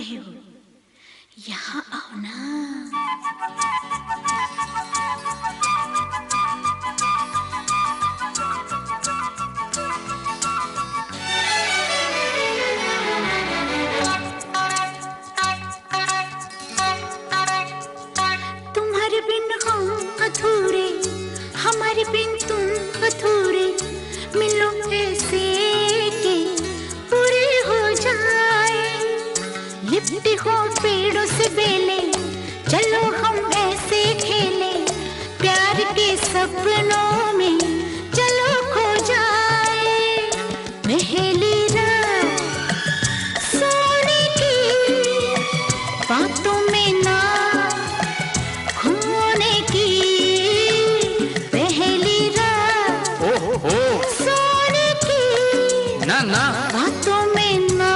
रहे हो? यहाँ आओ ना। तुम्हारे बिन हम अधूरे, हमारे बिन तुम अधूरे, मिलो ऐसे कि पूरे हो जाए। लिपटे हो पेड़ों से बेले, चलो हम ऐसे खेले, प्यार के सपनों में चलो खो जाए। पहली रात सोने की बातों में ना खोने की, पहली रात सोने की ना ना बातों में ना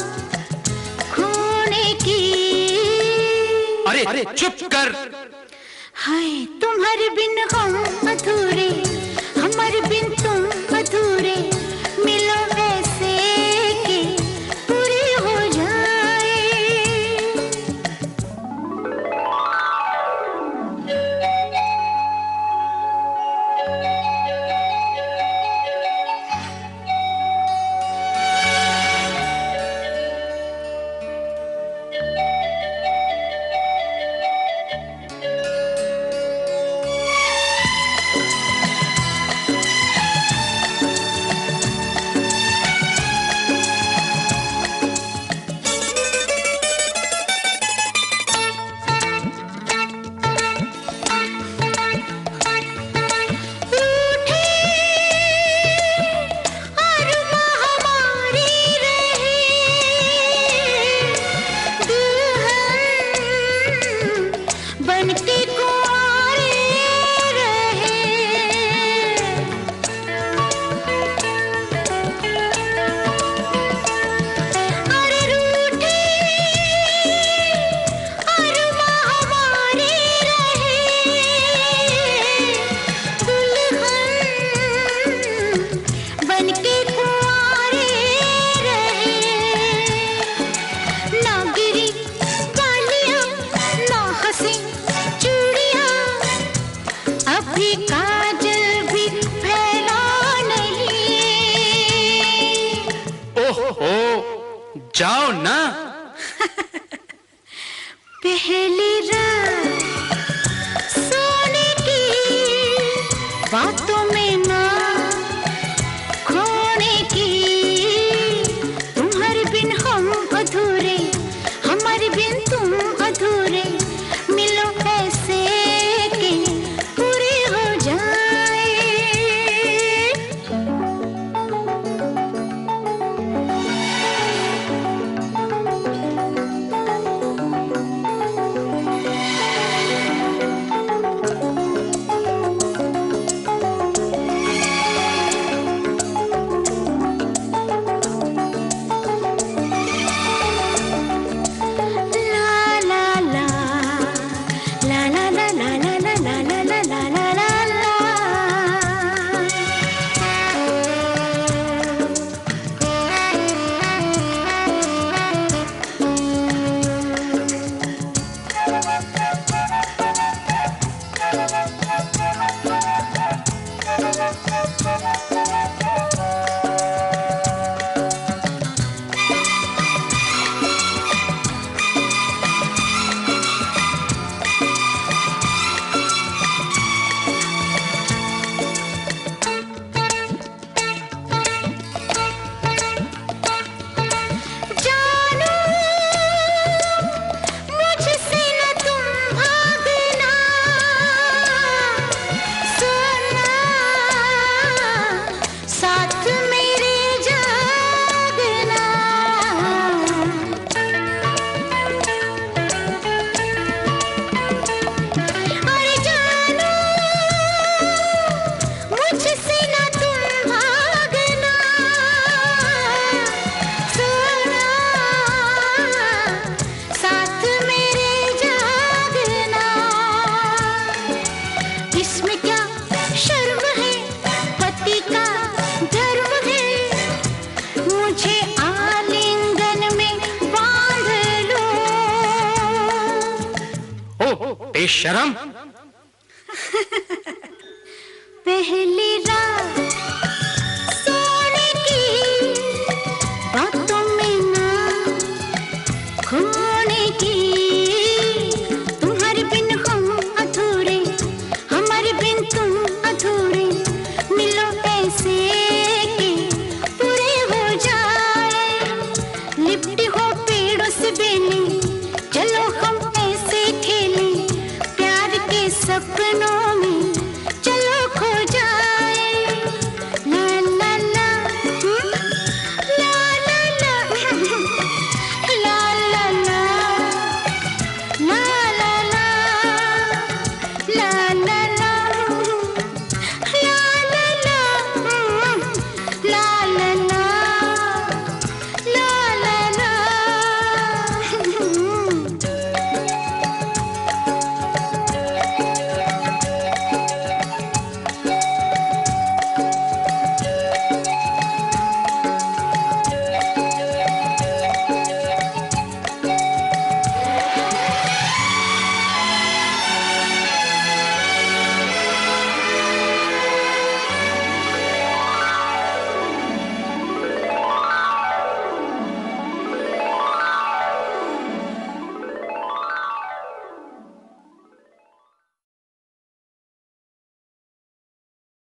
खोने की। अरे चुप कर। हाय तुम्हारे बिन हम अधूरे, हमारे बिन तुम अधूरे, मिलो ऐसे कि पूरे हो जाए। जाओ ना। पहली रात सोने की बातों में ना खोने की, तुम्हारे बिन हम अधूरे, हमारे बिन तुम अधूरे, मिलो ऐसे कि पूरे हो जाए। बेशरम। पहली रात सोने की बातों में ना खोने की, तुम्हारे बिन हम अधूरे, हमारे बिन तुम अधूरे, मिलो ऐसे कि पूरे हो जाए, लिपटी हो पेड़ों से बेली, चलो हम ऐसे खेलें प्यार के सपनों में।